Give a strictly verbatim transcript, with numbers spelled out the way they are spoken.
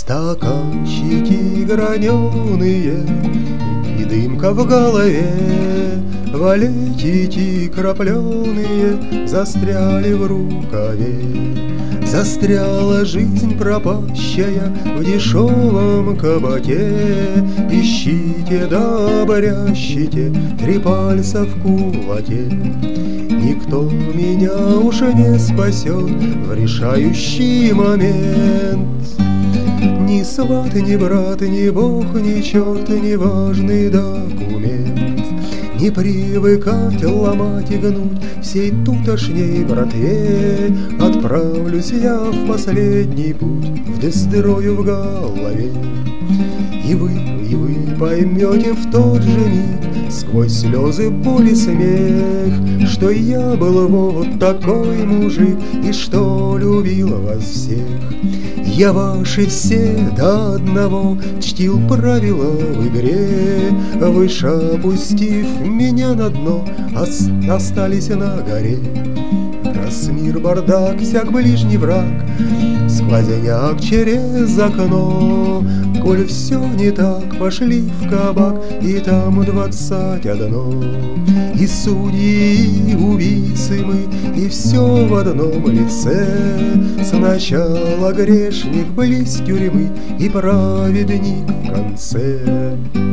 Стаканчики граненые и дымка в голове, валетики крапленые застряли в рукаве. Застряла жизнь пропащая в дешевом кабаке. Ищите да обрящите три пальца в кулаке. Никто меня уже не спасет в решающий момент. Ни сват, ни брат, ни бог, ни черт, ни важный документ. Не привыкать ломать и гнуть всей тутошней братве. Отправлюсь я в последний путь в дестрою в голове. И вы, и вы поймете в тот же миг, сквозь слезы, боль и смех, что я был вот такой мужик и что любил вас всех. Я ваши все до одного чтил правила в игре, выше опустив меня на дно, остались на горе. Раз мир бардак, всяк ближний враг, сквозняк через окно. Коль все не так, пошли в кабак, и там двадцать одно. И судьи, и убийцы мы, и все в одном лице. Сначала грешник близ тюрьмы, и праведник в конце.